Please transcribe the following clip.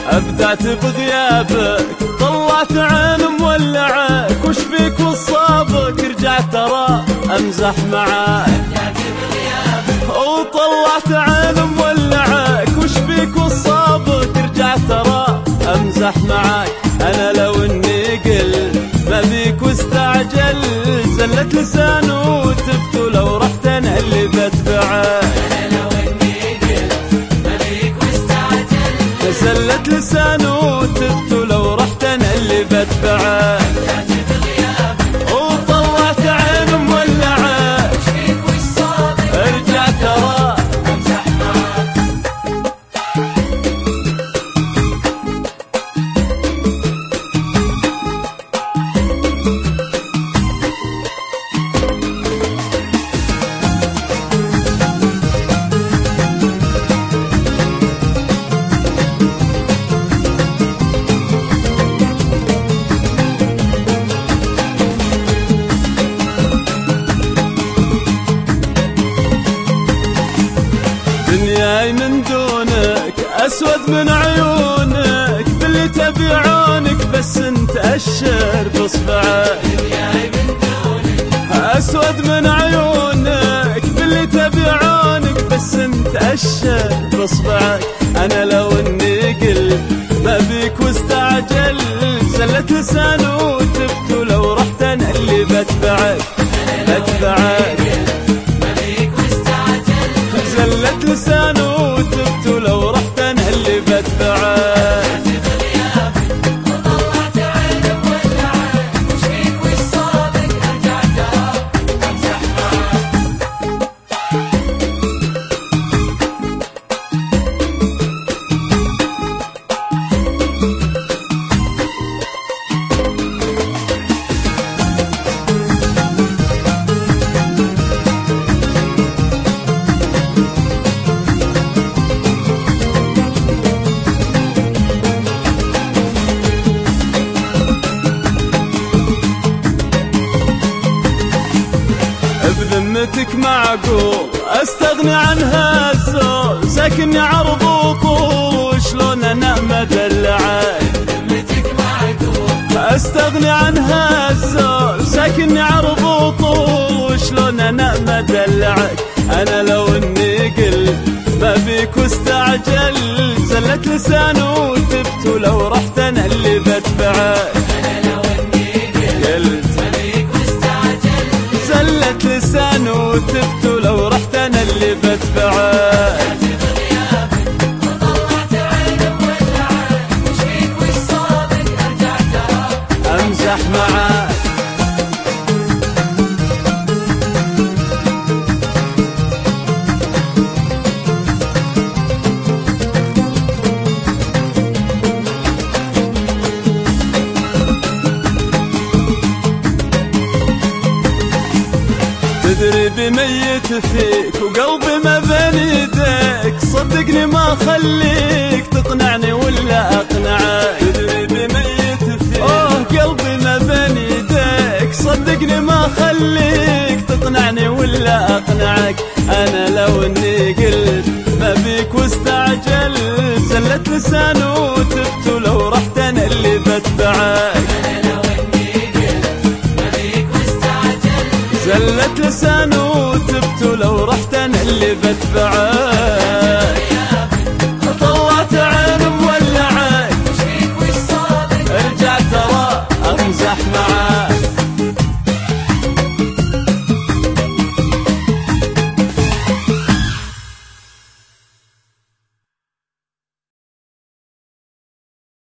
أبدعت بغيابك، طلعت عين مولعك، وش فيك وصابك رجعت ترى أمزح معاك. وطلعت عين مولعك، وش فيك وصابك رجعت ترى أمزح معاك. أنا لو إني قلت ما بيك واستعجل، زلت لسانه وتبت ولو رحت أنا اللي بتبعك. زلت لسانه وتبت ولو رحت أنا اللي بتبعك. وطلعت عين مولعة، ارجع ترى امزح معاك. دنياي من دونك أسود من عيونك، باللي تبي عونك بس انت أشر بصبعك. دنياي من دونك أسود من عيونك، باللي تبي عونك بس انت أشر بصبعك. أنا لو إني قلت ما بيك واستعجل، زلت لسانه وتبت ولو رحت أنا اللي بتبعك. زلت لسانه وتبت ولو رحت أنا اللي بتبعك. وطلعت عين مولعة، وش فيك وش صابك أرجع ترى أمزح معاك. بذمتك معقول استغني عن هالزول، ساكني عرض وطول وشلون انا مدلعك. بذمتك معقول استغني عن هالزول، ساكني عرض وطول وشلون انا مدلعك. انا لو اني قلت ما بيك واستعجل، زلت لسانه وتبت ولو رحت انا اللي بتبعك. زلت لسانه وتبت ولو رحت أنا اللي بتبعك. وطلعت عين مولعة، وش فيك وش صابك أرجع ترى أمزح معاك. تدري بميت فيك وقلبي ما بين يديك، صدقني ما خليك تقنعني ولا أقنعك. تدري بميت فيك قلبي ما بين يديك، صدقني ما خليك تقنعني ولا أقنعك. أنا لو إني قلت ما بيك واستعجل، زلت لسانه وتبت ولو رحت أنا اللي بتبعك. زلت لسانه وتبت ولو رحت أنا اللي بتبعك.